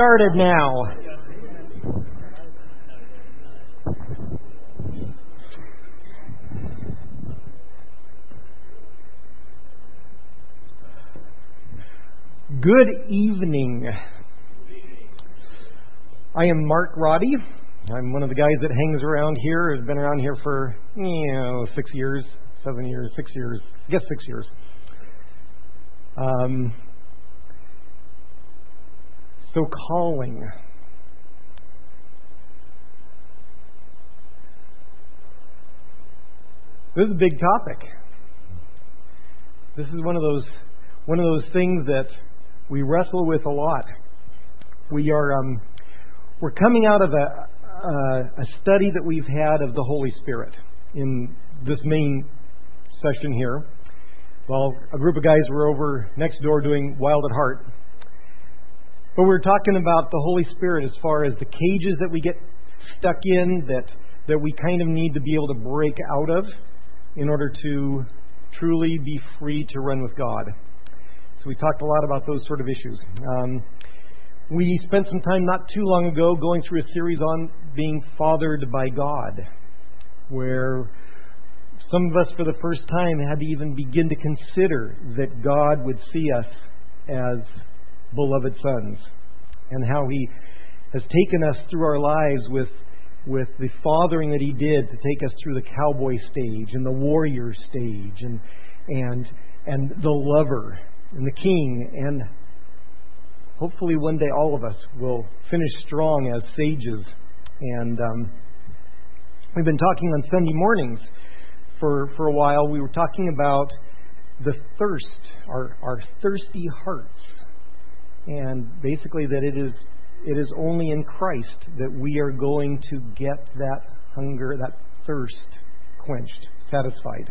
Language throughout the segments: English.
started now. Good evening. I am Mark Roddy. I'm one of the guys that hangs around here. Has been around here for 6 years, 7 years, 6 years. I guess 6 years. So calling. This is a big topic. This is one of those things that we wrestle with a lot. We're coming out of a study that we've had of the Holy Spirit in this main session here. Well, a group of guys were over next door doing Wild at Heart. But we're talking about the Holy Spirit as far as the cages that we get stuck in, that we kind of need to be able to break out of in order to truly be free to run with God. So we talked a lot about those sort of issues. We spent some time not too long ago going through a series on being fathered by God, where some of us for the first time had to even begin to consider that God would see us as beloved sons, and how He has taken us through our lives with the fathering that He did to take us through the cowboy stage and the warrior stage and the lover and the king, and hopefully one day all of us will finish strong as sages. And we've been talking on Sunday mornings for a while. We were talking about the thirst, our thirsty hearts. And basically that it is only in Christ that we are going to get that hunger, that thirst quenched, satisfied.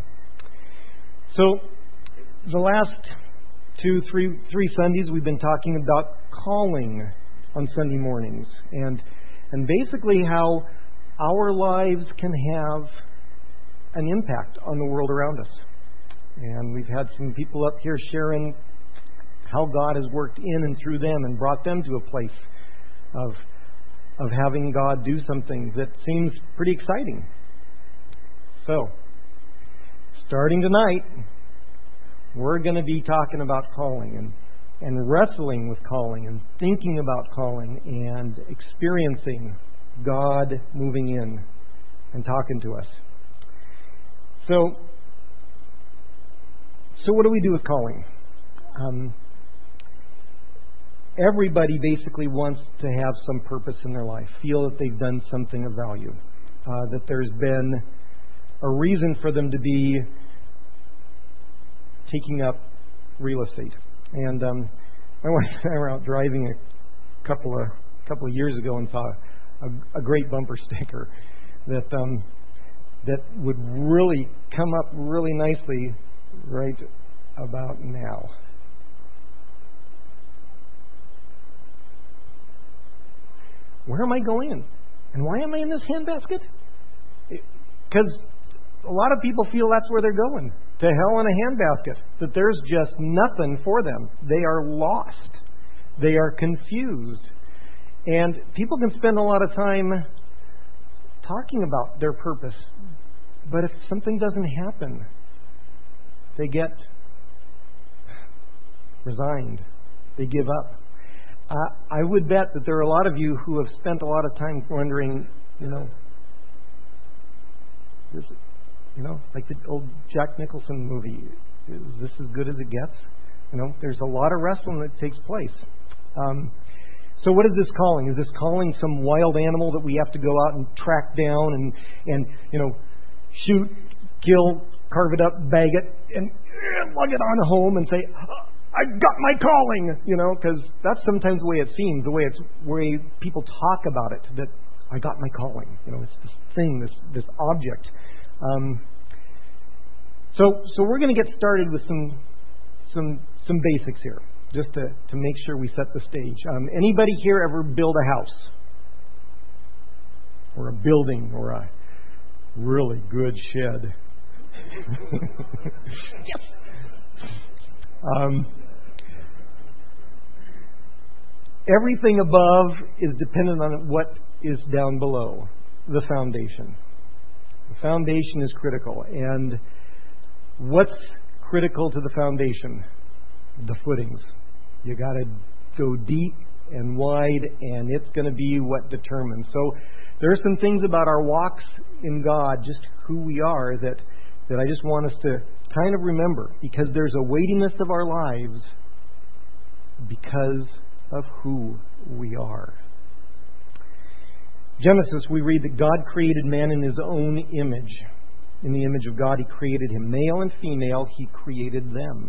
So the last three Sundays we've been talking about calling on Sunday mornings, and basically how our lives can have an impact on the world around us. And we've had some people up here sharing how God has worked in and through them and brought them to a place of having God do something that seems pretty exciting. So, starting tonight, we're going to be talking about calling and wrestling with calling and thinking about calling and experiencing God moving in and talking to us. So what do we do with calling? Everybody basically wants to have some purpose in their life, feel that they've done something of value, that there's been a reason for them to be taking up real estate. And my wife and I were out driving a couple of years ago and saw a great bumper sticker that would really come up really nicely right about now. Where am I going? And why am I in this handbasket? Because a lot of people feel that's where they're going. To hell in a handbasket. That there's just nothing for them. They are lost. They are confused. And people can spend a lot of time talking about their purpose. But if something doesn't happen, they get resigned. They give up. I would bet that there are a lot of you who have spent a lot of time wondering, like the old Jack Nicholson movie, is this as good as it gets? There's a lot of wrestling that takes place. So what is this calling? Is this calling some wild animal that we have to go out and track down and shoot, kill, carve it up, bag it, and lug it on home and say, I got my calling, because that's sometimes the way it seems, the way people talk about it, that I got my calling. It's this thing, this object. So we're going to get started with some basics here, just to make sure we set the stage. Anybody here ever build a house? Or a building, or a really good shed? Yes! Everything above is dependent on what is down below, the foundation. The foundation is critical. And what's critical to the foundation? The footings. You got to go deep and wide, and it's going to be what determines. So there are some things about our walks in God, just who we are, that I just want us to kind of remember, because there's a weightiness of our lives because of who we are. Genesis, we read that God created man in His own image. In the image of God, He created him. Male and female, He created them.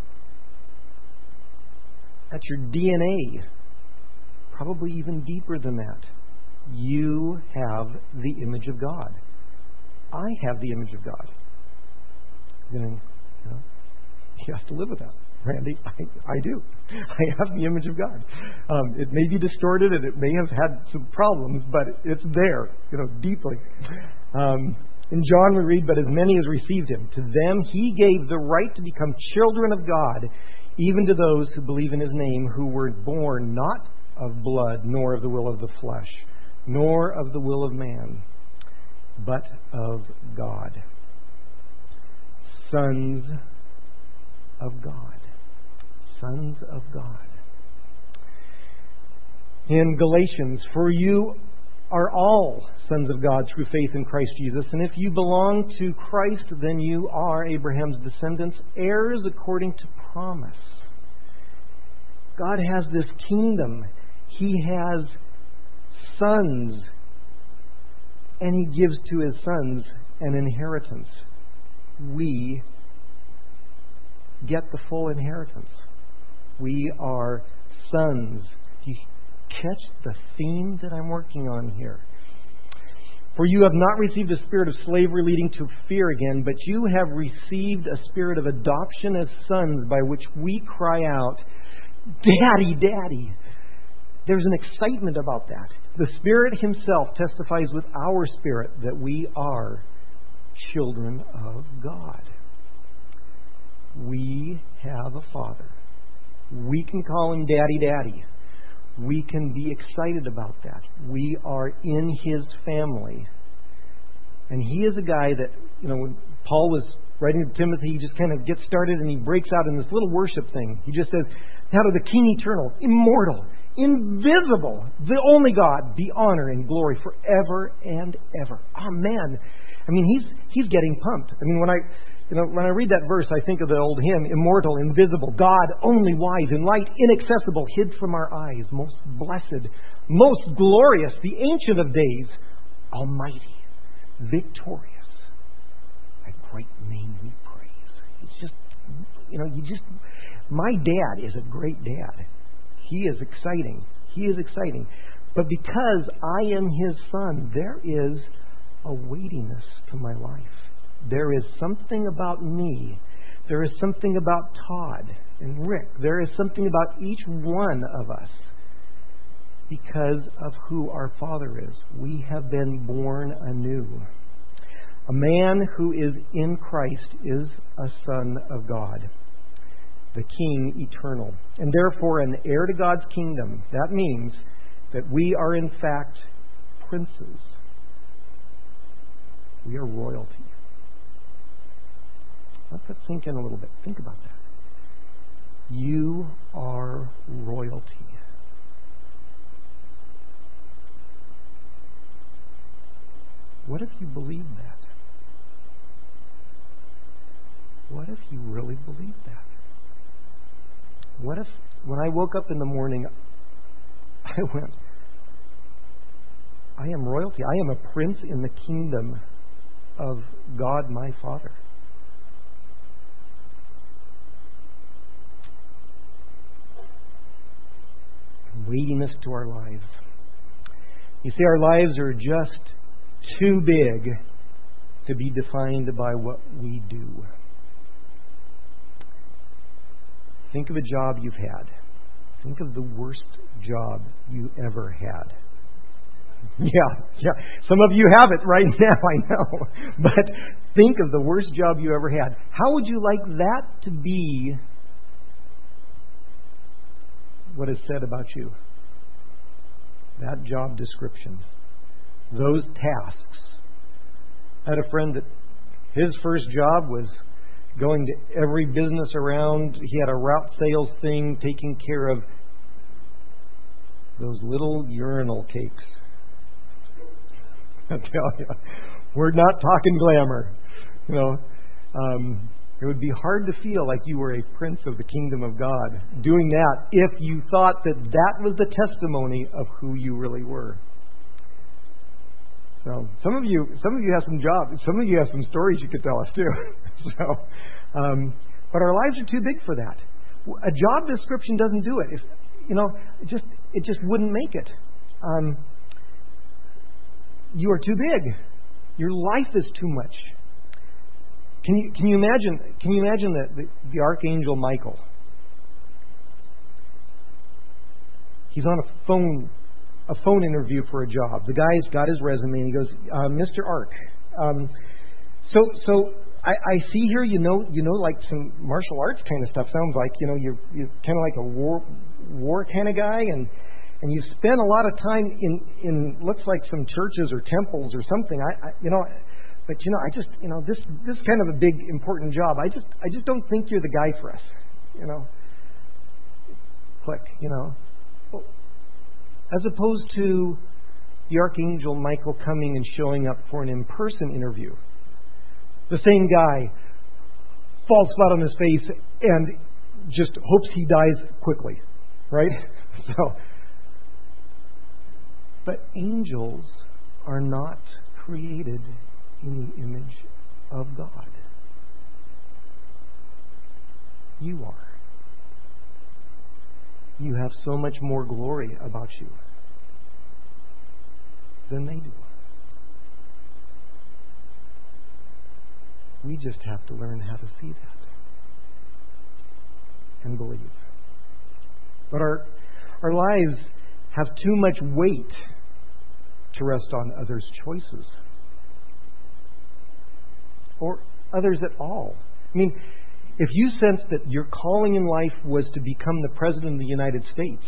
That's your DNA. Probably even deeper than that. You have the image of God. I have the image of God. You have to live with that, Randy. I do. I have the image of God. It may be distorted and it may have had some problems, but it's there, deeply. In John we read, "But as many as received Him, to them He gave the right to become children of God, even to those who believe in His name, who were born not of blood, nor of the will of the flesh, nor of the will of man, but of God." Sons of God. Sons of God. In Galatians, "For you are all sons of God through faith in Christ Jesus. And if you belong to Christ, then you are Abraham's descendants, heirs according to promise." God has this kingdom. He has sons, and He gives to His sons an inheritance. We get the full inheritance. We are sons. Do you catch the theme that I'm working on here? "For you have not received a spirit of slavery leading to fear again, but you have received a spirit of adoption as sons, by which we cry out, 'Daddy, Daddy.'" There's an excitement about that. The Spirit Himself testifies with our spirit that we are children of God. We have a Father. We can call Him Daddy, Daddy. We can be excited about that. We are in His family. And He is a guy that, when Paul was writing to Timothy, he just kind of gets started and he breaks out in this little worship thing. He just says, "Now to the King eternal, immortal, invisible, the only God, be honor and glory forever and ever." Oh man, he's getting pumped. When I read that verse, I think of the old hymn, "Immortal, invisible, God, only wise, in light, inaccessible, hid from our eyes, most blessed, most glorious, the Ancient of Days, almighty, victorious, thy great name we praise." It's just, my dad is a great dad. He is exciting. He is exciting. But because I am His son, there is a weightiness to my life. There is something about me. There is something about Todd and Rick. There is something about each one of us because of who our Father is. We have been born anew. A man who is in Christ is a son of God, the King eternal, and therefore an heir to God's kingdom. That means that we are in fact princes. We are royalty. Let that sink in a little bit. Think about that. You are royalty. What if you believe that? What if you really believe that? What if, when I woke up in the morning, I went, I am royalty. I am a prince in the kingdom of God my Father. Weightiness to our lives. You see, our lives are just too big to be defined by what we do. Think of a job you've had. Think of the worst job you ever had. Yeah. Some of you have it right now, I know. But think of the worst job you ever had. How would you like that to be what is said about you? that job description, those tasks. I had a friend that his first job was going to every business around. He had a route sales thing, taking care of those little urinal cakes. I tell you, we're not talking glamour. You know, it would be hard to feel like you were a prince of the kingdom of God doing that if you thought that that was the testimony of who you really were. So some of you have some jobs. Some of you have some stories you could tell us too. But our lives are too big for that. A job description doesn't do it. It just wouldn't make it. You are too big. Your life is too much. Can you imagine the archangel Michael? He's on a phone interview for a job. The guy's got his resume and he goes, Mr. Ark, so I see here you know like some martial arts kind of stuff. Sounds like you're kind of like a war kind of guy, and you spent a lot of time in looks like some churches or temples or something. But this is kind of a big important job. I just don't think you're the guy for us. Click. As opposed to the archangel Michael coming and showing up for an in-person interview. The same guy falls flat on his face and just hopes he dies quickly, right? But angels are not created in the image of God. You are. You have so much more glory about you than they do. We just have to learn how to see that and believe. But our lives have too much weight to rest on others' choices or others at all. I mean, if you sense that your calling in life was to become the President of the United States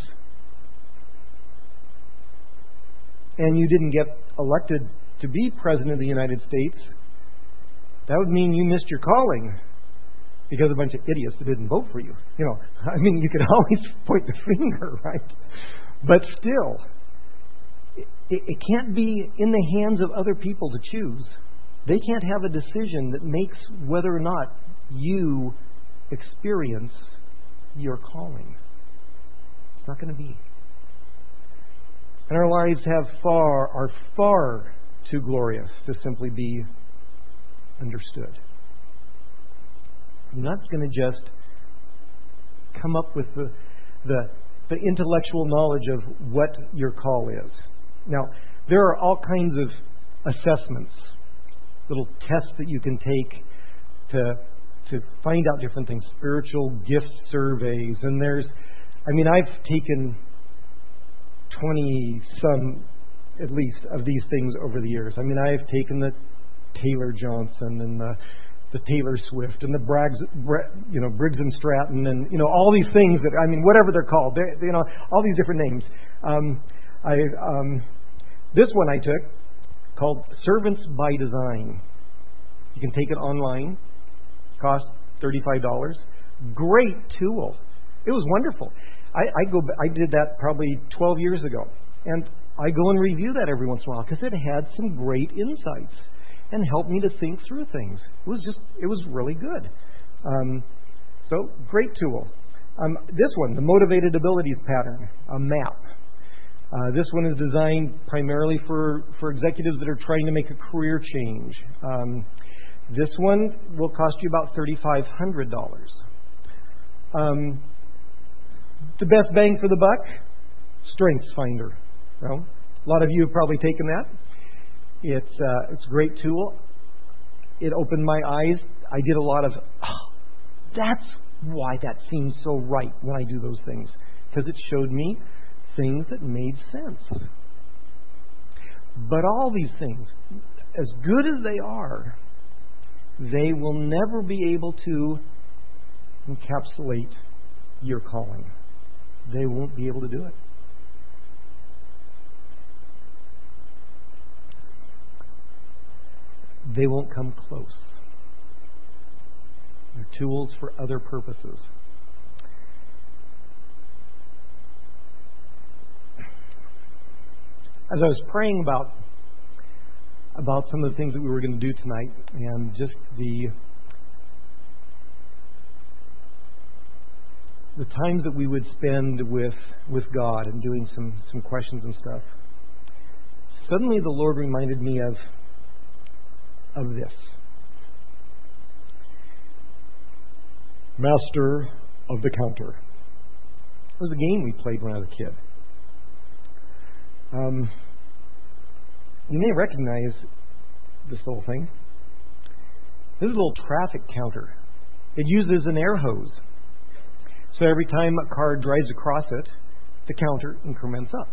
and you didn't get elected to be President of the United States, that would mean you missed your calling because a bunch of idiots that didn't vote for you. You can always point the finger, right? But still, it can't be in the hands of other people to choose. They can't have a decision that makes whether or not you experience your calling. It's not going to be. And our lives are far too glorious to simply be understood. You're not going to just come up with the intellectual knowledge of what your call is. Now, there are all kinds of assessments, little tests that you can take to find out different things, spiritual gift surveys. And I've taken 20-some, at least, of these things over the years. I've taken the Taylor Johnson and the Taylor Swift and the Briggs and Stratton and all these things that whatever they're called, all these different names. This one I took called Servants by Design. You can take it online. Cost $35. Great tool. It was wonderful. I did that probably 12 years ago, and I go and review that every once in a while because it had some great insights and helped me to think through things. It was really good. So great tool. This one, the Motivated Abilities Pattern, a map. This one is designed primarily for executives that are trying to make a career change. This one will cost you about $3,500. The best bang for the buck? Strengths Finder. Well, a lot of you have probably taken that. It's a great tool. It opened my eyes. I did a lot of, that's why that seems so right when I do those things. Because it showed me things that made sense. But all these things, as good as they are, they will never be able to encapsulate your calling. They won't be able to do it. they won't come close. They're tools for other purposes. As I was praying about some of the things that we were going to do tonight, and just the times that we would spend with God and doing some questions and stuff, suddenly the Lord reminded me of this. Master of the Counter. It was a game we played when I was a kid. You may recognize this little thing. This is a little traffic counter. It uses an air hose. So every time a car drives across it, the counter increments up.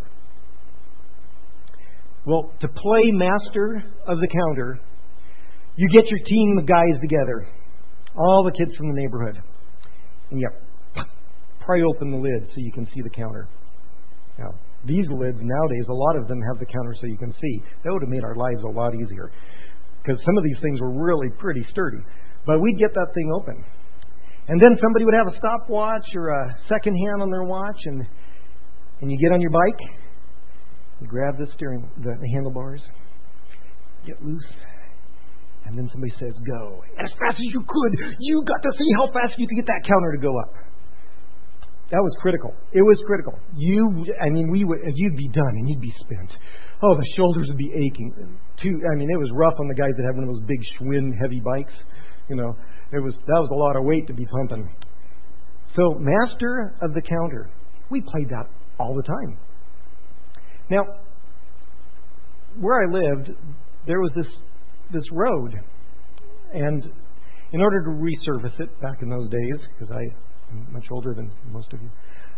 Well, to play Master of the Counter, you get your team of guys together, all the kids from the neighborhood, and you pry open the lid so you can see the counter. Now, these lids nowadays, a lot of them have the counter so you can see. That would have made our lives a lot easier, because some of these things were really pretty sturdy. But we'd get that thing open. And then somebody would have a stopwatch or a second hand on their watch, and you get on your bike, you grab the handlebars, get loose, and then somebody says, go. As fast as you could. You got to see how fast you could get that counter to go up. That was critical. It was critical. You'd be done and you'd be spent. Oh, the shoulders would be aching. It was rough on the guys that had one of those big Schwinn heavy bikes. That was a lot of weight to be pumping. So, Master of the Counter. We played that all the time. Now, where I lived, there was this road, and in order to resurface it back in those days, because I'm much older than most of you,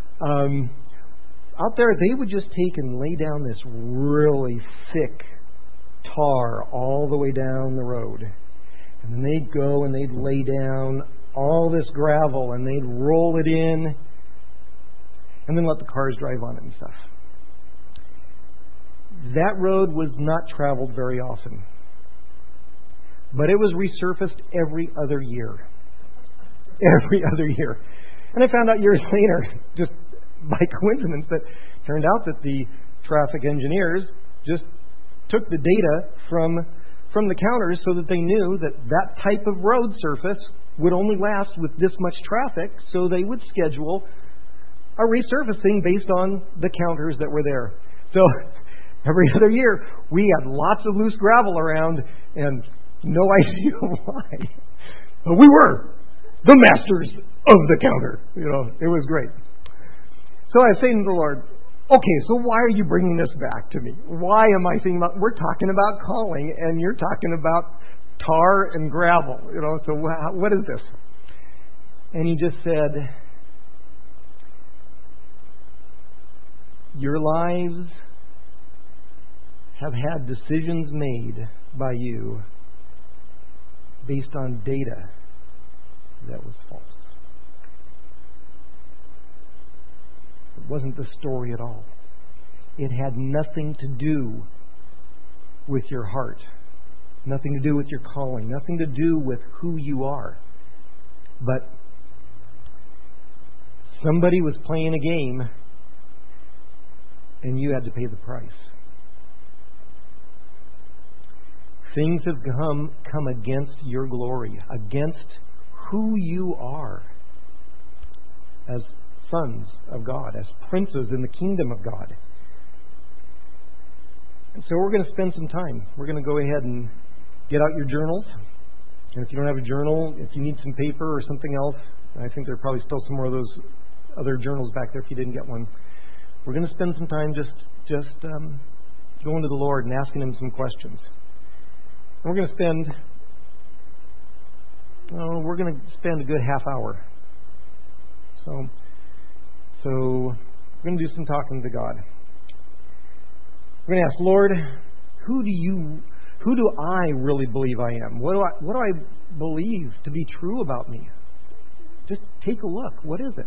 out there they would just take and lay down this really thick tar all the way down the road. And then they'd go and they'd lay down all this gravel and they'd roll it in and then let the cars drive on it and stuff. That road was not traveled very often, but it was resurfaced every other year. Every other year. And I found out years later, just by coincidence, that it turned out that the traffic engineers just took the data from the counters so that they knew that type of road surface would only last with this much traffic, so they would schedule a resurfacing based on the counters that were there. So every other year, we had lots of loose gravel around and no idea why. But we were the masters of the counter. It was great. So I was saying to the Lord, okay, so why are you bringing this back to me? Why am I thinking about, we're talking about calling and you're talking about tar and gravel, so what is this? And he just said, your lives have had decisions made by you based on data that was false. It wasn't the story at all. It had nothing to do with your heart, nothing to do with your calling, nothing to do with who you are. But somebody was playing a game and you had to pay the price. Things have come against your glory, against who you are as sons of God, as princes in the kingdom of God. And so we're going to spend some time. We're going to go ahead and get out your journals. And if you don't have a journal, if you need some paper or something else, I think there are probably still some more of those other journals back there if you didn't get one. We're going to spend some time just going to the Lord and asking Him some questions. And we're going to spend a good half hour. So we're going to do some talking to God. We're going to ask, Lord, who do I really believe I am? What do I believe to be true about me? Just take a look. What is it?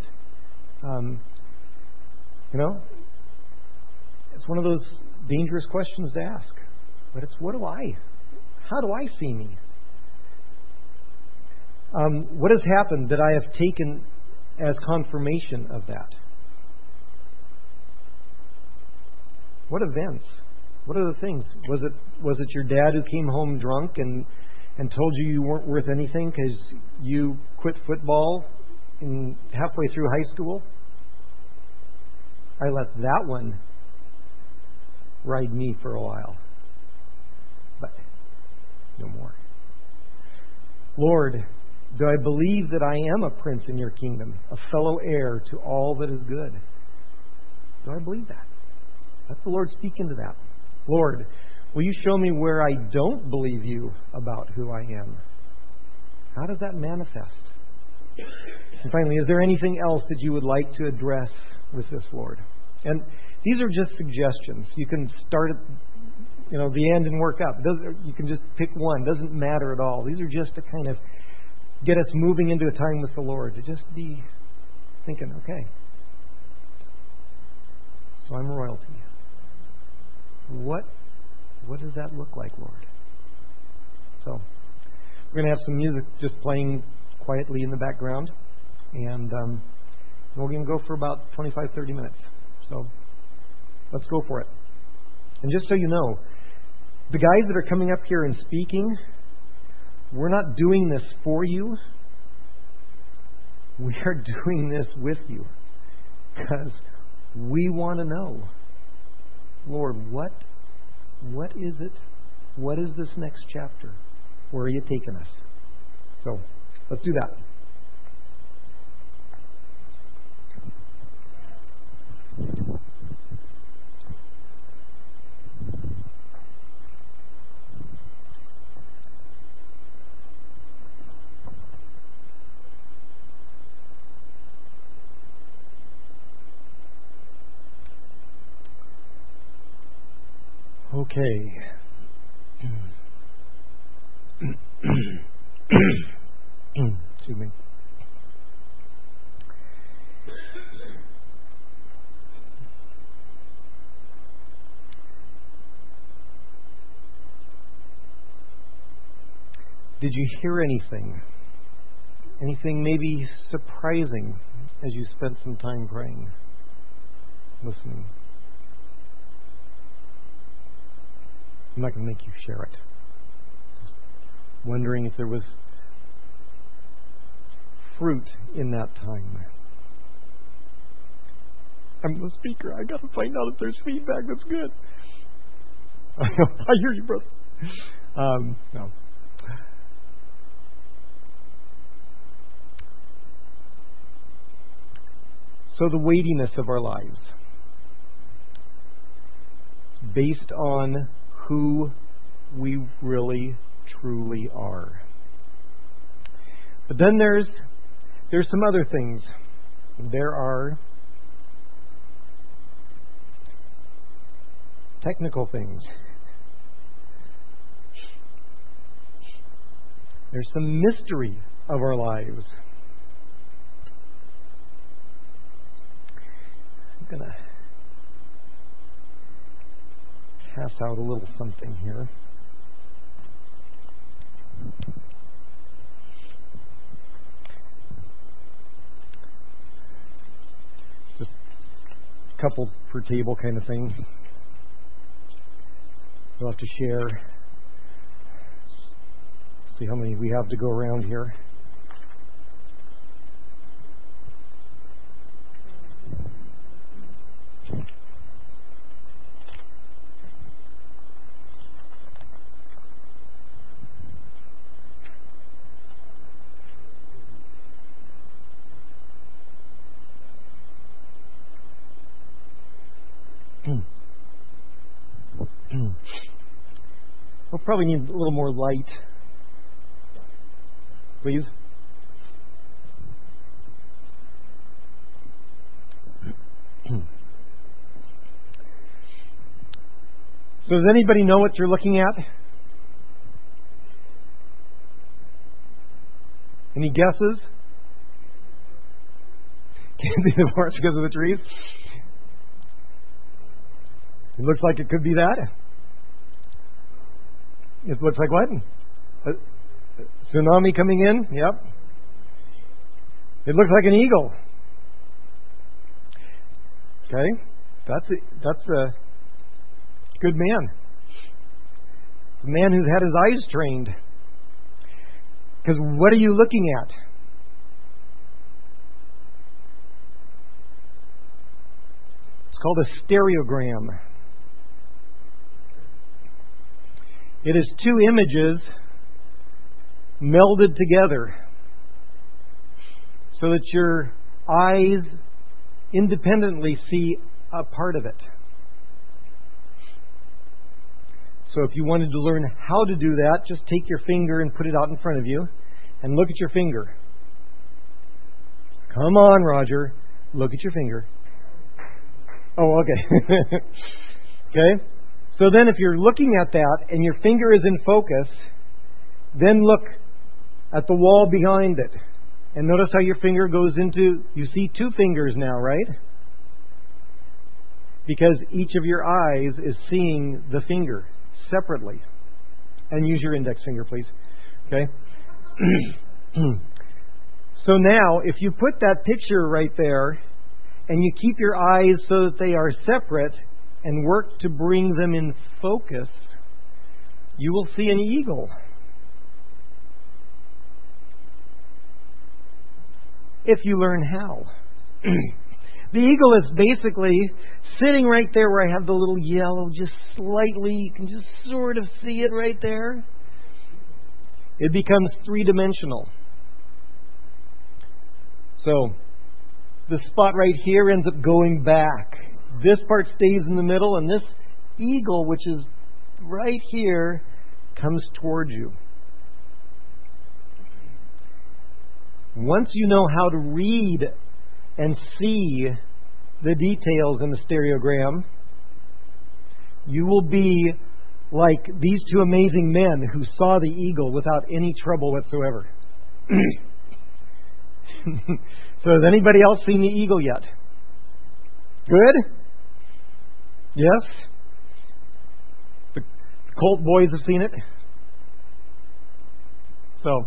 It's one of those dangerous questions to ask. But it's, How do I see me? What has happened that I have taken as confirmation of that? What events? What are the things? Was it your dad who came home drunk and told you weren't worth anything because you quit football halfway through high school? I let that one ride me for a while. But no more. Lord, do I believe that I am a prince in your kingdom, a fellow heir to all that is good? Do I believe that? Let the Lord speak into that. Lord, will you show me where I don't believe you about who I am? How does that manifest? And finally, is there anything else that you would like to address with this, Lord? And these are just suggestions. You can start at the end and work up. You can just pick one. It doesn't matter at all. These are just to kind of get us moving into a time with the Lord, to just be thinking, okay, so I'm royalty. What does that look like, Lord? So we're going to have some music just playing quietly in the background, and we're going to go for about 25-30 minutes. So let's go for it. And just so you know, the guys that are coming up here and speaking, we're not doing this for you. We are doing this with you because we want to know, Lord, what is it? What is this next chapter? Where are you taking us? So let's do that. Okay. Excuse me. Did you hear anything? Anything maybe surprising as you spent some time praying, listening? I'm not going to make you share it. Just wondering if there was fruit in that time. I'm the speaker. I got to find out if there's feedback that's good. I hear you, brother. No. So the weightiness of our lives, based on who we really, truly are. But then there's some other things. There are technical things. There's some mystery of our lives. I'm going to pass out a little something here. Just a couple per table kind of thing. We'll have to share. See how many we have to go around here. We'll probably need a little more light. Please. So does anybody know what you're looking at? Any guesses? Can't see the forest because of the trees. It looks like it could be that. It looks like what? A tsunami coming in? Yep. It looks like an eagle. Okay? That's a good man. A man who's had his eyes trained. Because what are you looking at? It's called a stereogram. It is two images melded together so that your eyes independently see a part of it. So if you wanted to learn how to do that, just take your finger and put it out in front of you and look at your finger. Come on, Roger. Look at your finger. Oh, okay. Okay? So then if you're looking at that and your finger is in focus, then look at the wall behind it. And notice how your finger goes into, you see two fingers now, right? Because each of your eyes is seeing the finger separately. And use your index finger, please. Okay? So now, if you put that picture right there, and you keep your eyes so that they are separate, and work to bring them in focus, you will see an eagle. If you learn how. The eagle is basically sitting right there where I have the little yellow, just slightly, you can just sort of see it right there. It becomes three-dimensional. So, the spot right here ends up going back. This part stays in the middle, and this eagle, which is right here, comes towards you. Once you know how to read and see the details in the stereogram, you will be like these two amazing men who saw the eagle without any trouble whatsoever. So has anybody else seen the eagle yet? Good? Yes? The Colt boys have seen it? So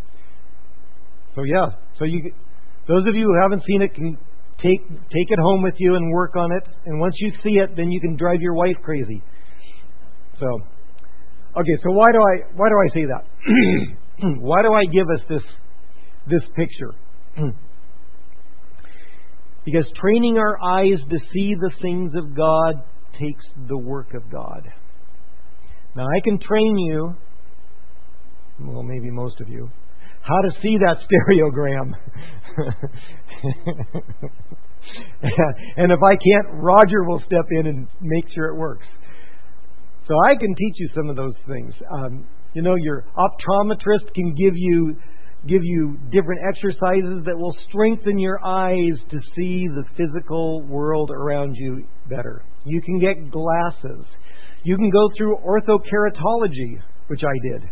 yeah. So you, those of you who haven't seen it can take it home with you and work on it. And once you see it, then you can drive your wife crazy. So, okay. So why do I say that? Why do I give us this picture? Because training our eyes to see the things of God takes the work of God. Now I can train you, well, maybe most of you, how to see that stereogram. And if I can't, Roger will step in and make sure it works. So I can teach you some of those things. Your optometrist can give you different exercises that will strengthen your eyes to see the physical world around you better. You can get glasses. You can go through orthokeratology, which I did.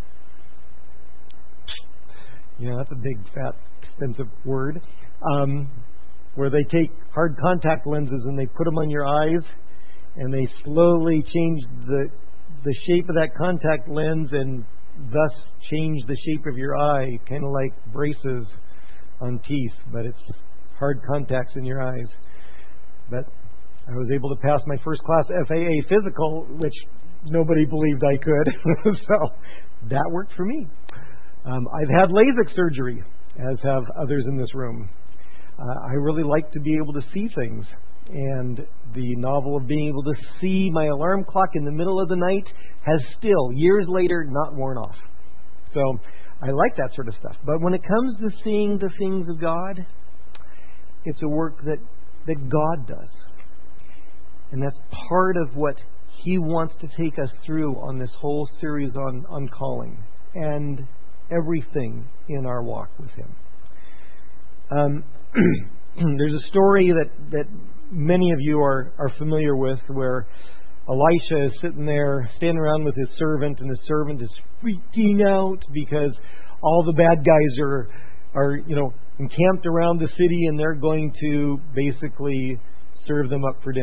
That's a big, fat, expensive word. Where they take hard contact lenses and they put them on your eyes, and they slowly change the shape of that contact lens and thus change the shape of your eye, kind of like braces on teeth, but it's hard contacts in your eyes. But I was able to pass my first class FAA physical, which nobody believed I could. So that worked for me. I've had LASIK surgery, as have others in this room. I really like to be able to see things. And the novel of being able to see my alarm clock in the middle of the night has still, years later, not worn off. So I like that sort of stuff. But when it comes to seeing the things of God, it's a work that God does. And that's part of what He wants to take us through on this whole series on calling and everything in our walk with Him. There's a story that many of you are familiar with, where Elisha is sitting there, standing around with his servant, and his servant is freaking out because all the bad guys are encamped around the city, and they're going to basically serve them up for dinner.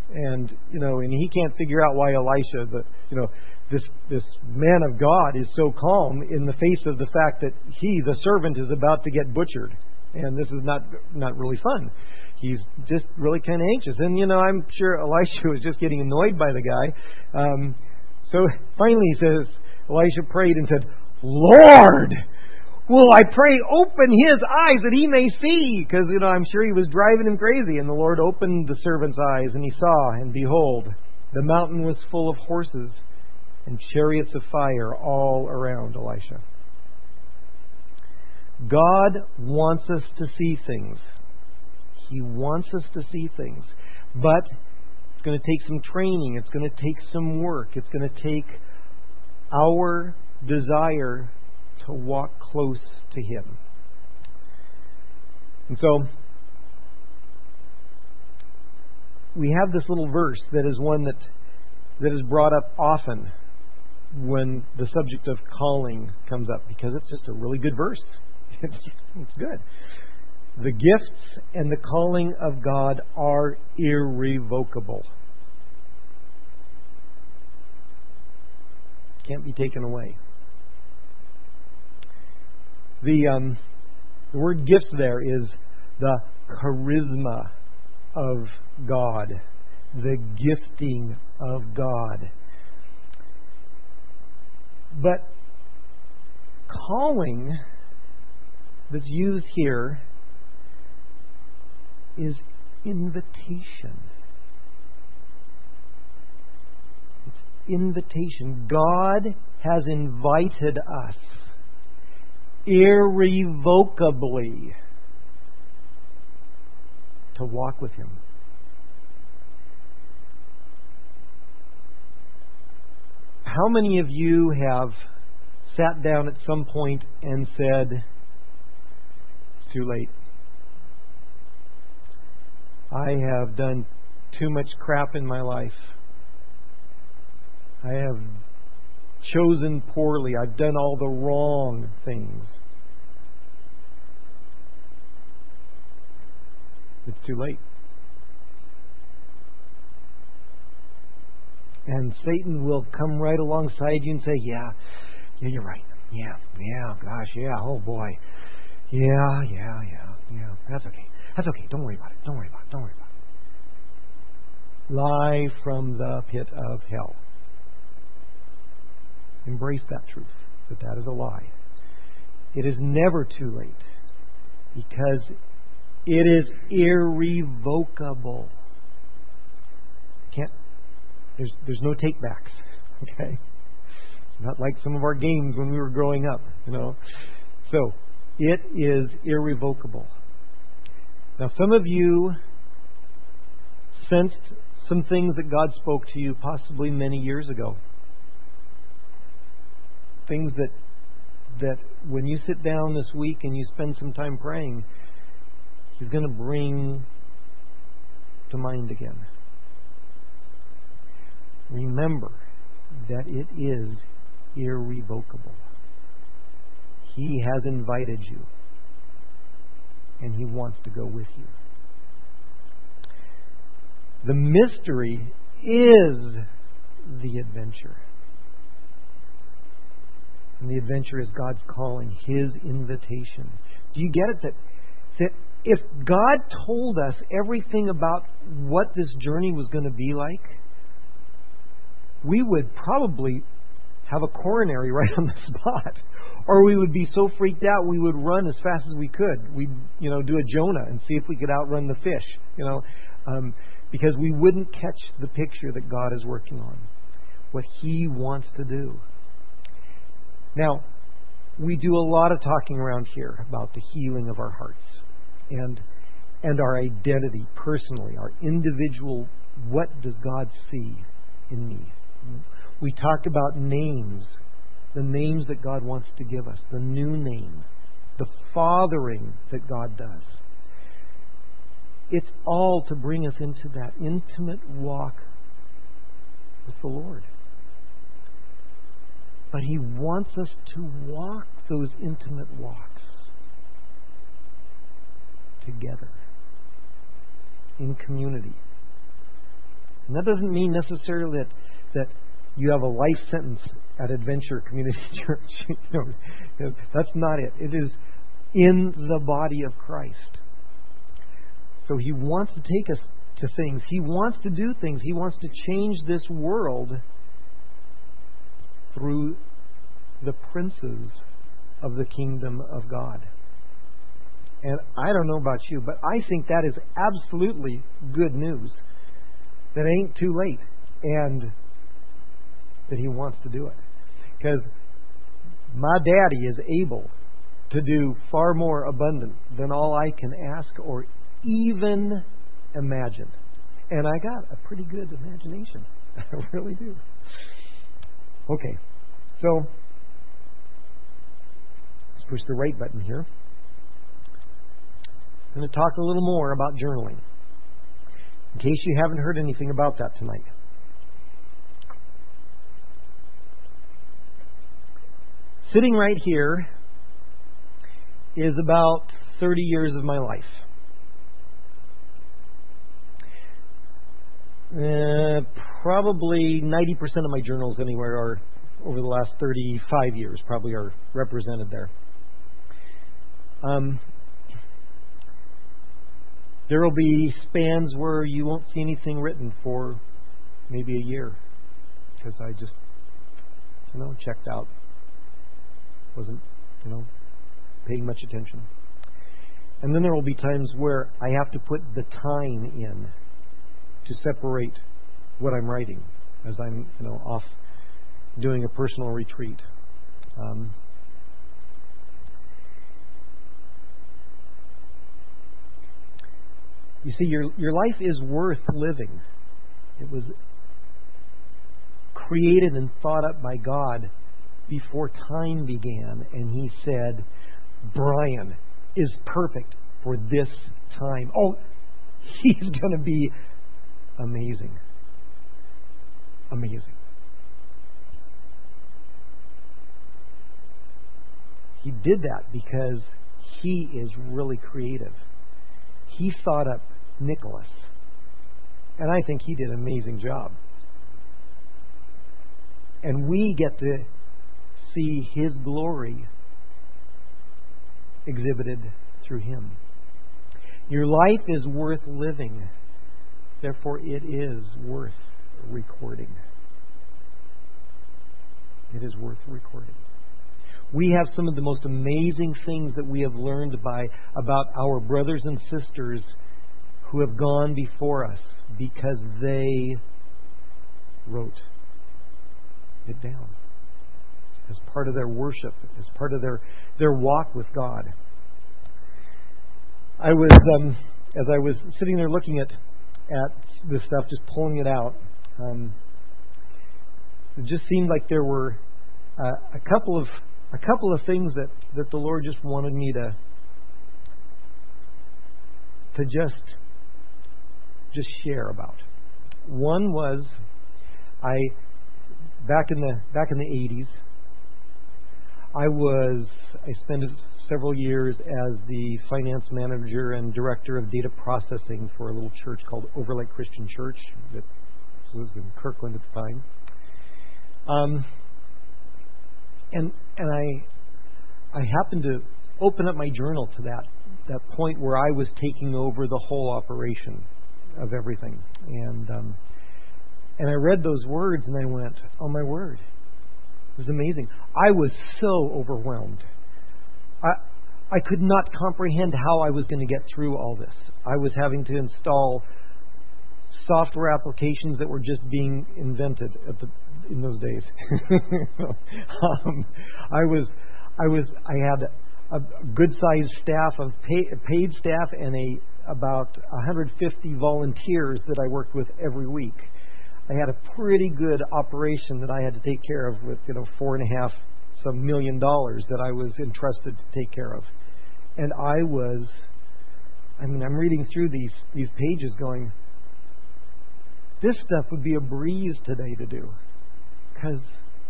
And he can't figure out why Elisha, this man of God, is so calm in the face of the fact that he, the servant, is about to get butchered. And this is not really fun. He's just really kind of anxious. And, I'm sure Elisha was just getting annoyed by the guy. So finally he says, Elisha prayed and said, Lord, will I pray open his eyes that he may see? Because, I'm sure he was driving him crazy. And the Lord opened the servant's eyes, and he saw, and behold, the mountain was full of horses and chariots of fire all around Elisha. God wants us to see things. He wants us to see things. But it's going to take some training. It's going to take some work. It's going to take our desire to walk close to Him. And so, we have this little verse that is one that is brought up often when the subject of calling comes up, because it's just a really good verse. It's good. The gifts and the calling of God are irrevocable. Can't be taken away. The word gifts there is the charisma of God, the gifting of God. But calling that's used here is invitation. It's invitation. God has invited us irrevocably to walk with Him. How many of you have sat down at some point and said, it's too late. I have done too much crap in my life. I have chosen poorly. I've done all the wrong things. It's too late. And Satan will come right alongside you and say, yeah, you're right. Yeah, gosh, yeah, oh boy. Yeah. That's okay. Don't worry about it. Lie from the pit of hell. Embrace that truth, that is a lie. It is never too late, because it is irrevocable. There's no take-backs. Okay? It's not like some of our games when we were growing up, So, it is irrevocable. Now, some of you sensed some things that God spoke to you possibly many years ago. Things that when you sit down this week and you spend some time praying, He's going to bring to mind again. Remember that it is irrevocable. He has invited you, and He wants to go with you. The mystery is the adventure. And the adventure is God's calling, His invitation. Do you get it? That if God told us everything about what this journey was going to be like, we would probably have a coronary right on the spot. Or we would be so freaked out we would run as fast as we could. We'd do a Jonah and see if we could outrun the fish. Because we wouldn't catch the picture that God is working on, what He wants to do. Now, we do a lot of talking around here about the healing of our hearts and our identity personally, our individual, what does God see in me? We talk about names, the names that God wants to give us, the new name, the fathering that God does. It's all to bring us into that intimate walk with the Lord. But He wants us to walk those intimate walks together, in community. And that doesn't mean necessarily that you have a life sentence at Adventure Community Church. That's not it. It is in the body of Christ. So He wants to take us to things. He wants to do things. He wants to change this world through the princes of the kingdom of God. And I don't know about you, but I think that is absolutely good news. That ain't too late. And that He wants to do it. Because my daddy is able to do far more abundant than all I can ask or even imagine. And I got a pretty good imagination. I really do. Okay. So, let's push the right button here. I'm going to talk a little more about journaling. In case you haven't heard anything about that tonight. Sitting right here is about 30 years of my life. Probably 90% of my journals anywhere are over the last 35 years probably are represented there. There will be spans where you won't see anything written for maybe a year because I just, checked out. Wasn't, paying much attention. And then there will be times where I have to put the time in to separate what I'm writing as I'm, off doing a personal retreat. You see, your life is worth living. It was created and thought up by God before time began, and He said, Brian is perfect for this time. Oh, he's going to be amazing. Amazing. He did that because He is really creative. He thought up Nicholas. And I think he did an amazing job. And we get to see His glory exhibited through him. Your life is worth living. Therefore, it is worth recording. It is worth recording. We have some of the most amazing things that we have learned about our brothers and sisters who have gone before us because they wrote it down as part of their worship, as part of their walk with God. I was, as I was sitting there looking at this stuff, just pulling it out, it just seemed like there were a couple of things that the Lord just wanted me to just share about. One was back in the 80s, I spent several years as the finance manager and director of data processing for a little church called Overlake Christian Church that was in Kirkland at the time. And I happened to open up my journal to that point where I was taking over the whole operation of everything. And I read those words and I went, oh my word. It was amazing. I was so overwhelmed. I could not comprehend how I was going to get through all this. I was having to install software applications that were just being invented in those days. I had a good-sized staff of paid staff and about 150 volunteers that I worked with every week. I had a pretty good operation that I had to take care of with $4.5 million that I was entrusted to take care of. And I'm reading through these pages going, this stuff would be a breeze today to do. Because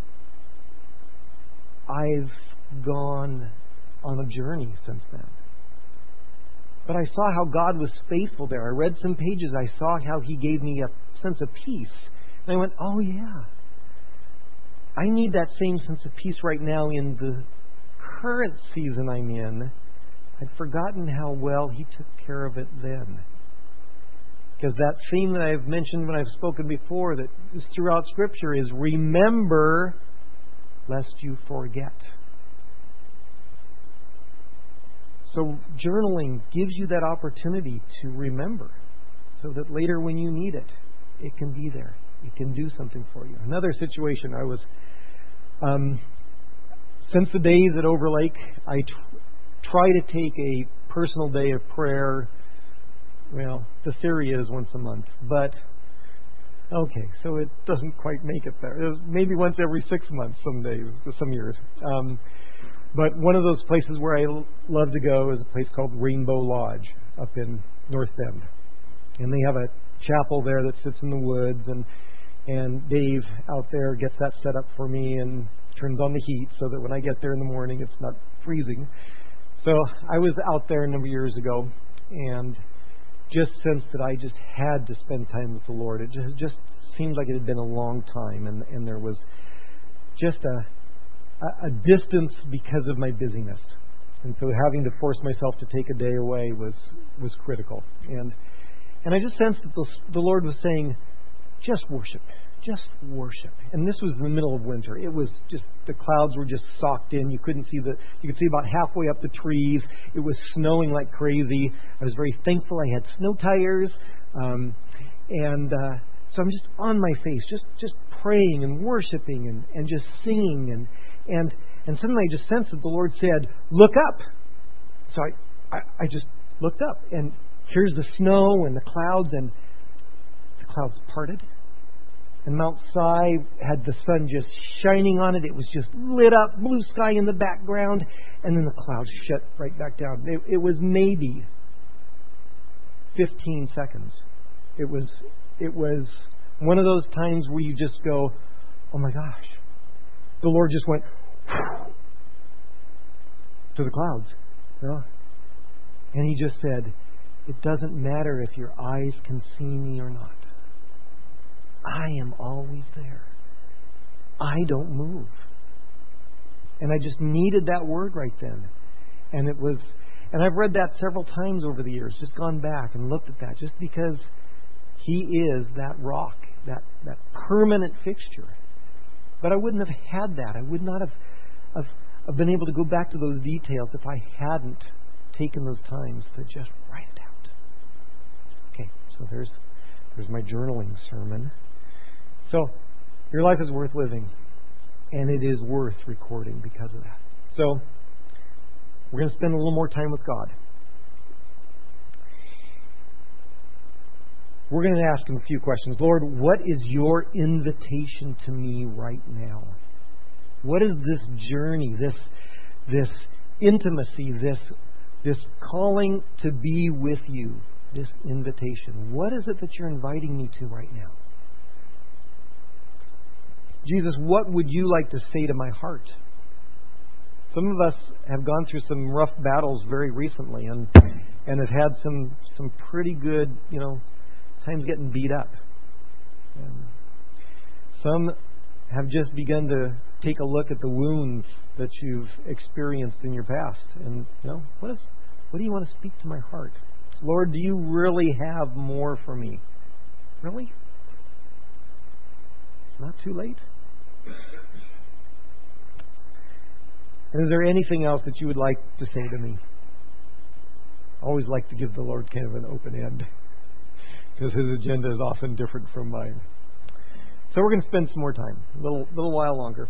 I've gone on a journey since then. But I saw how God was faithful there. I read some pages. I saw how He gave me a sense of peace. And I went, oh yeah, I need that same sense of peace right now in the current season I'm in. I'd forgotten how well He took care of it then. Because that theme that I've mentioned when I've spoken before, that is throughout Scripture, is remember lest you forget. So journaling gives you that opportunity to remember, so that later when you need it, it can be there. It can do something for you. Another situation, I was, since the days at Overlake, I try to take a personal day of prayer. Well, the theory is once a month, but okay, so it doesn't quite make it there. It was maybe once every 6 months some days, some years. But one of those places where I love to go is a place called Rainbow Lodge up in North Bend. And they have a chapel there that sits in the woods, and Dave out there gets that set up for me and turns on the heat so that when I get there in the morning it's not freezing. So I was out there a number of years ago and just sensed that I just had to spend time with the Lord. It just seemed like it had been a long time, and there was just a distance because of my busyness. And so having to force myself to take a day away was critical. And I just sensed that the Lord was saying, just worship. Just worship. And this was in the middle of winter. It was just, the clouds were just socked in. You could see about halfway up the trees. It was snowing like crazy. I was very thankful I had snow tires. So I'm just on my face, just praying and worshiping and just singing. And suddenly I just sensed that the Lord said, look up. So I just looked up, and here's the snow and the clouds, and the clouds parted. And Mount Si had the sun just shining on it. It was just lit up, blue sky in the background, and then the clouds shut right back down. It was maybe 15 seconds. It was one of those times where you just go, oh my gosh. The Lord just went to the clouds. And He just said, it doesn't matter if your eyes can see me or not. I am always there. I don't move. And I just needed that word right then. And I've read that several times over the years, just gone back and looked at that, just because He is that rock, that permanent fixture. But I wouldn't have had that. I would not have been able to go back to those details if I hadn't taken those times to just write it out. Okay, so there's my journaling sermon. So, your life is worth living, and it is worth recording because of that. So, we're going to spend a little more time with God. We're going to ask Him a few questions. Lord, what is your invitation to me right now? What is this journey, this intimacy, this calling to be with you, this invitation? What is it that you're inviting me to right now? Jesus, what would you like to say to my heart? Some of us have gone through some rough battles very recently and have had some pretty good, times getting beat up. Some have just begun to take a look at the wounds that you've experienced in your past. And, what do you want to speak to my heart? Lord, do you really have more for me? Really? It's not too late? And is there anything else that you would like to say to me? I always like to give the Lord kind of an open end, because His agenda is often different from mine. So we're going to spend some more time, a little while longer.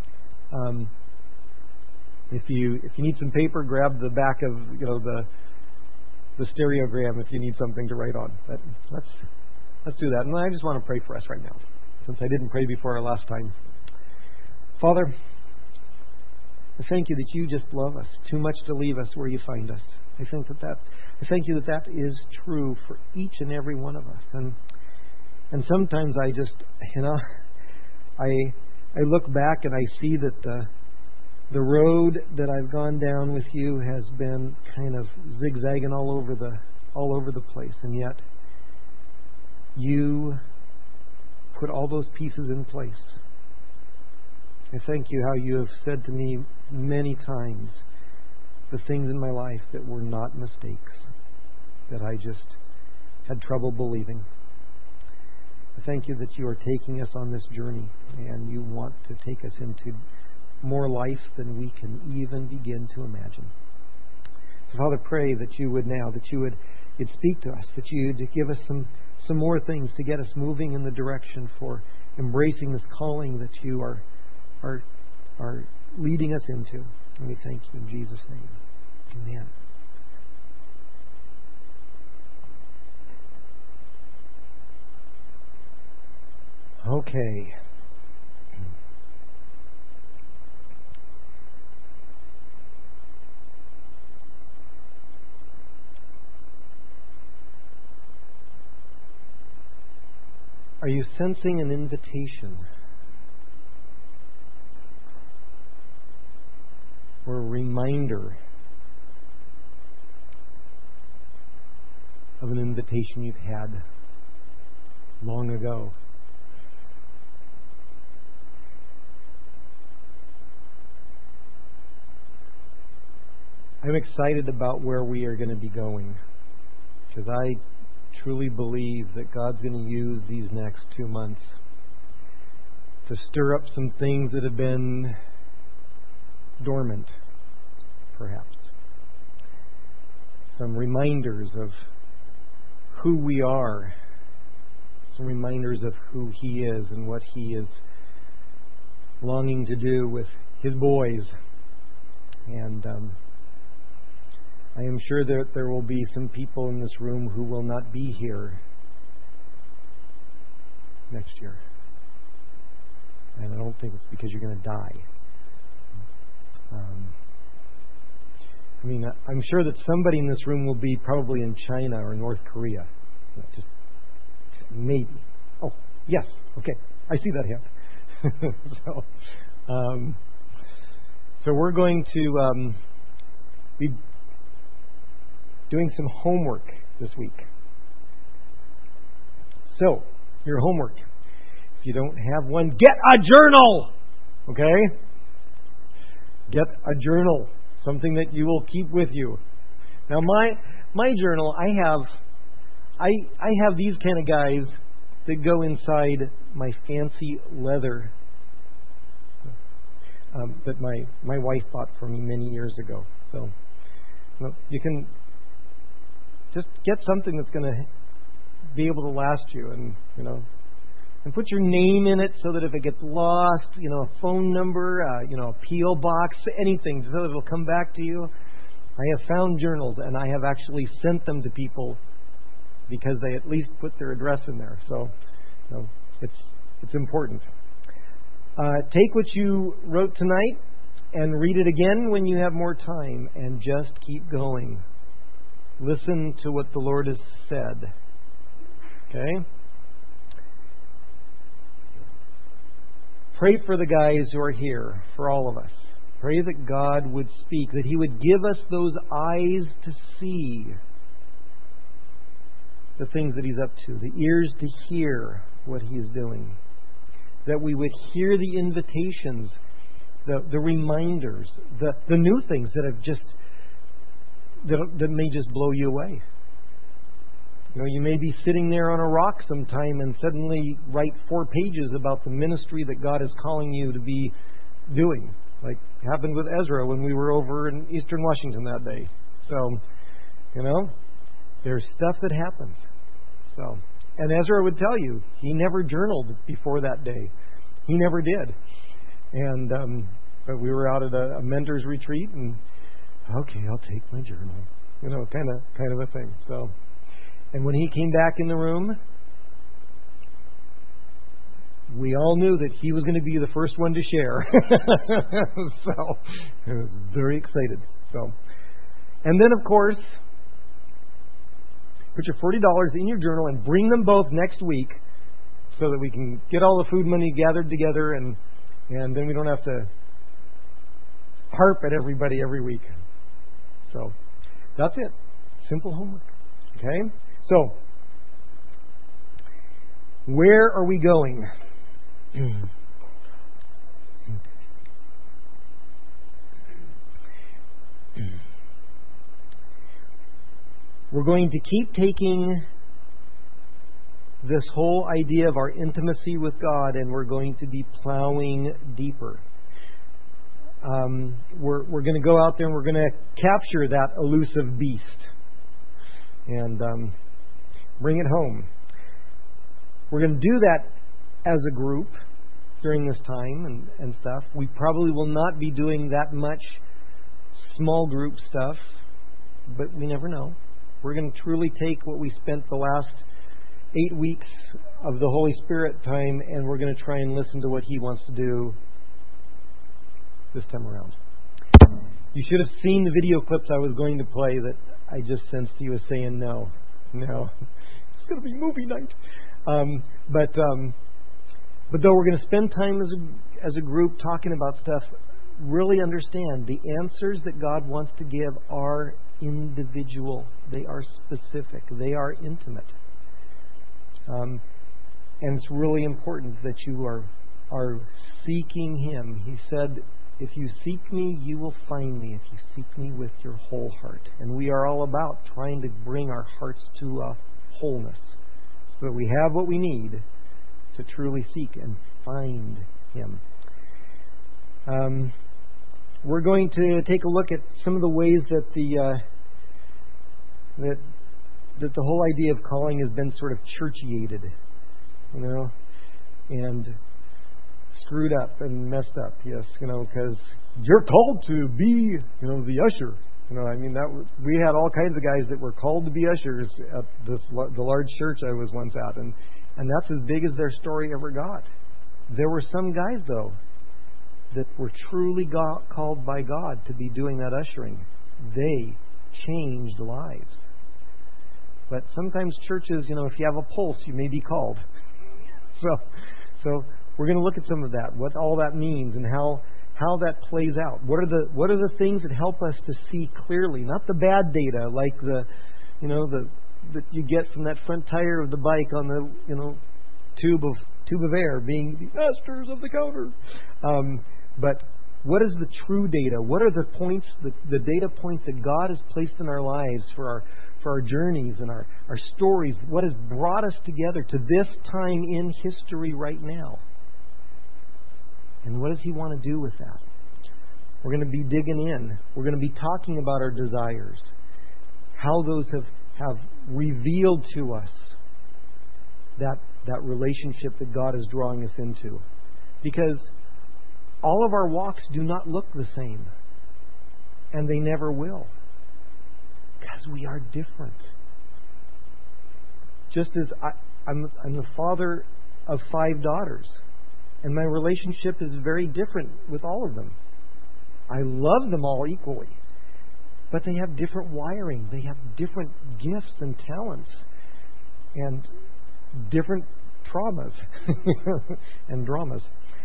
If you need some paper, grab the back of the stereogram if you need something to write on. But let's do that. And I just want to pray for us right now, since I didn't pray before our last time. Father, I thank you that you just love us too much to leave us where you find us. I thank you that is true for each and every one of us. And sometimes I just, I look back and I see that the road that I've gone down with you has been kind of zigzagging all over the place, and yet you put all those pieces in place. I thank you how you have said to me many times the things in my life that were not mistakes, that I just had trouble believing. I thank you that you are taking us on this journey, and you want to take us into more life than we can even begin to imagine. So, Father, pray that you would now, that you'd speak to us, that you'd give us some more things to get us moving in the direction for embracing this calling that you are leading us into. And we thank you in Jesus' name. Amen. Okay. Are you sensing an invitation or a reminder of an invitation you've had long ago? I'm excited about where we are going to be going, because I truly believe that God's going to use these next 2 months to stir up some things that have been dormant, perhaps. Some reminders of who we are, some reminders of who He is and what He is longing to do with His boys. And I am sure that there will be some people in this room who will not be here next year. And I don't think it's because you're going to die. I'm sure that somebody in this room will be probably in China or North Korea. Just maybe. Oh, yes. Okay. I see that hand. So we're going to be doing some homework this week. So, your homework. If you don't have one, get a journal! Okay? Get a journal. Something that you will keep with you. Now, my journal, I have these kind of guys that go inside my fancy leather that my wife bought for me many years ago. So, you can just get something that's going to be able to last you, and put your name in it so that if it gets lost, a phone number, a P.O. box, anything, so that it'll come back to you. I have found journals, and I have actually sent them to people because they at least put their address in there. So, it's important. Take what you wrote tonight and read it again when you have more time, and just keep going. Listen to what the Lord has said. Okay? Pray for the guys who are here, for all of us. Pray that God would speak, that He would give us those eyes to see the things that He's up to, the ears to hear what He is doing, that we would hear the invitations, the reminders, the new things that have just that may just blow you away. You may be sitting there on a rock sometime and suddenly write 4 pages about the ministry that God is calling you to be doing, like happened with Ezra when we were over in Eastern Washington that day. So, there's stuff that happens. So, and Ezra would tell you, he never journaled before that day. He never did. And but we were out at a mentor's retreat, and okay, I'll take my journal. Kind of a thing. So, and when he came back in the room, we all knew that he was going to be the first one to share. So, I was very excited. So, and then of course, put your $40 in your journal and bring them both next week, so that we can get all the food money gathered together, and then we don't have to harp at everybody every week. So, that's it. Simple homework. Okay? So, Where are we going? We're going to keep taking this whole idea of our intimacy with God, and we're going to be plowing deeper. We're going to go out there and we're going to capture that elusive beast and bring it home. We're going to do that as a group during this time and stuff. We probably will not be doing that much small group stuff, but we never know. We're going to truly take what we spent the last 8 weeks of the Holy Spirit time, and we're going to try and listen to what He wants to do this time around. You should have seen the video clips I was going to play that I just sensed He was saying no. It's going to be movie night. But though we're going to spend time as a group talking about stuff, really understand the answers that God wants to give are individual. They are specific. They are intimate. And it's really important that you are seeking Him. He said, if you seek me, you will find me if you seek me with your whole heart. And we are all about trying to bring our hearts to a wholeness so that we have what we need to truly seek and find Him. We're going to take a look at some of the ways that the whole idea of calling has been sort of churchiated, and screwed up and messed up. Yes, because you're called to be, the usher. We had all kinds of guys that were called to be ushers at the large church I was once at, and that's as big as their story ever got. There were some guys though that were truly called by God to be doing that ushering. They changed lives. But sometimes churches, if you have a pulse, you may be called. So we're going to look at some of that, what all that means, and how that plays out. What are the things that help us to see clearly, not the bad data like that you get from that front tire of the bike on the tube of air being the asters of the counter. But what is the true data? What are the points, the data points that God has placed in our lives for our journeys and our stories? What has brought us together to this time in history right now? And what does He want to do with that? We're going to be digging in. We're going to be talking about our desires, how those have revealed to us that relationship that God is drawing us into. Because all of our walks do not look the same. And they never will. Because we are different. Just as I'm the father of 5 daughters. And my relationship is very different with all of them. I love them all equally. But they have different wiring. They have different gifts and talents. And different traumas and dramas.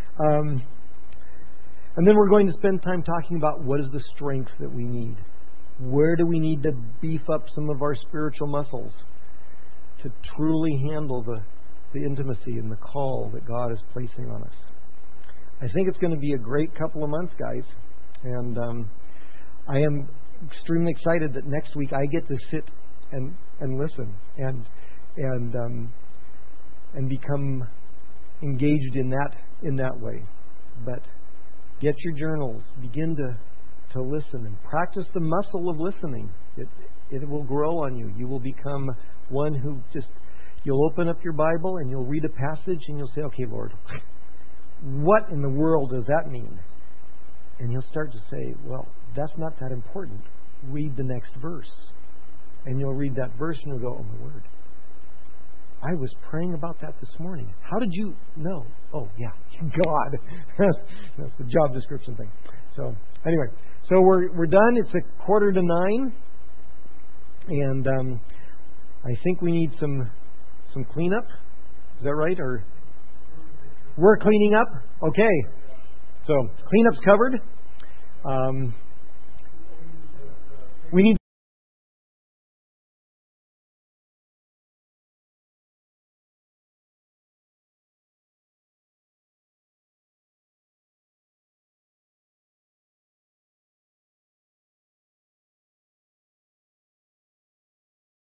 And then we're going to spend time talking about what is the strength that we need. Where do we need to beef up some of our spiritual muscles to truly handle the intimacy and the call that God is placing on us? I think it's going to be a great couple of months, guys. And I am extremely excited that next week I get to sit and listen and become engaged in that way. But get your journals, begin to listen and practice the muscle of listening. It will grow on you. You will become one who you'll open up your Bible and you'll read a passage and you'll say, okay, Lord, what in the world does that mean? And you'll start to say, well, that's not that important. Read the next verse. And you'll read that verse and you'll go, oh my word. I was praying about that this morning. How did you know? Oh, yeah, God. That's the job description thing. So, anyway, we're done. It's 8:45, and I think we need some cleanup. Is that right? Or we're cleaning up? Okay. So, cleanup's covered. We need